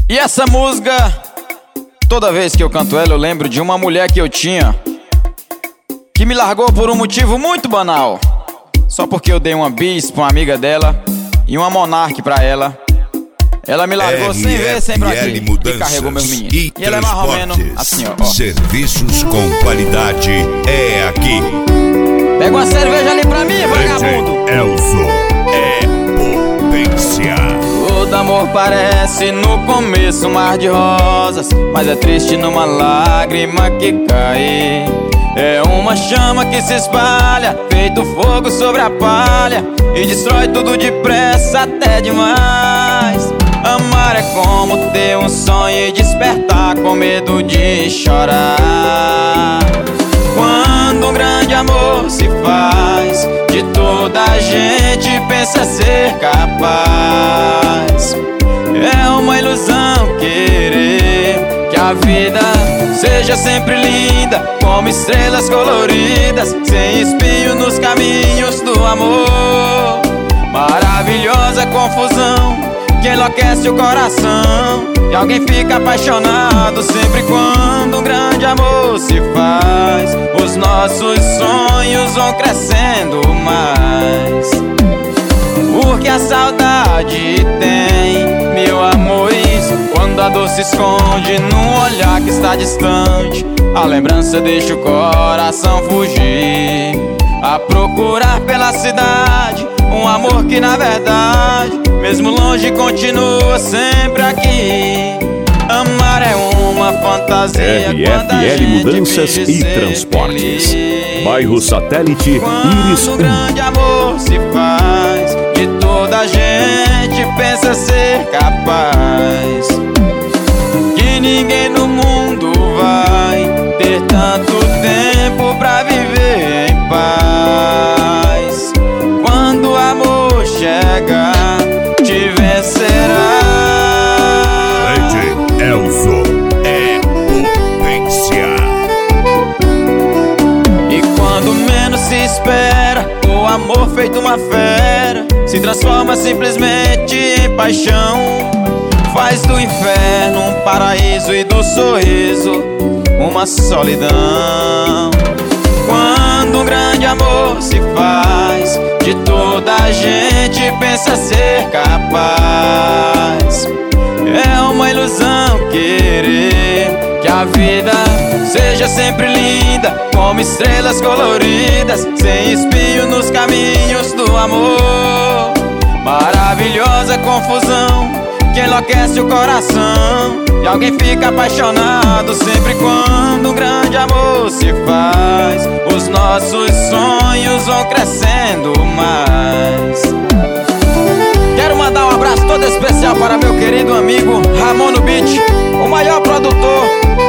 E essa música, toda vez que eu canto ela, eu lembro de uma mulher que eu tinha, que me largou por um motivo muito banal. Só porque eu dei uma bis pra uma amiga dela e uma Monark pra ela. Ela me largou sem ver, sem pra quê, e carregou meus meninos. E ela é mais ou menos assim, ó. Serviços com qualidade é aqui. Pega uma cerveja ali pra mim, vagabundo. Elzo é potência. Todo amor parece no começo um mar de rosas, mas é triste numa lágrima que cai. É uma chama que se espalha, feito fogo sobre a palha, e destrói tudo depressa até demais. Amar é como ter um sonho e despertar com medo de chorar. Quando um grande amor se faz, de toda a gente pensa ser capaz. É uma ilusão querer que a vida seja sempre linda, como estrelas coloridas, sem espinho nos caminhos do amor. Maravilhosa confusão que enlouquece o coração, e alguém fica apaixonado sempre quando um grande amor se faz. Os nossos sonhos vão crescendo mais, porque a saudade tem mil amores. Quando a dor se esconde num olhar que está distante, a lembrança deixa o coração fugir, a procurar pela cidade um amor que na verdade, mesmo longe, continua sempre aqui. Amar é uma fantasia. RFL Mudanças e Transportes, bairro Satélite, Iris. Quando um grande amor se faz, de toda a gente pensa ser capaz. Que ninguém no mundo vai ter tanto tempo pra viver em paz. Quando o amor chegar, te vencerá. Elzo é potência. E quando menos se espera, o amor feito uma fera se transforma simplesmente em paixão. Faz do inferno um paraíso e do sorriso uma solidão. Quando um grande amor se faz, de toda a gente pensa ser capaz. É uma ilusão querer que a vida seja sempre linda, como estrelas coloridas, sem espinho nos caminhos do amor. Maravilhosa confusão que enlouquece o coração, e alguém fica apaixonado sempre quando um grande amor se faz. Os nossos sonhos vão crescendo mais. Quero mandar um abraço todo especial para meu querido amigo Ramon no Beat, o maior produtor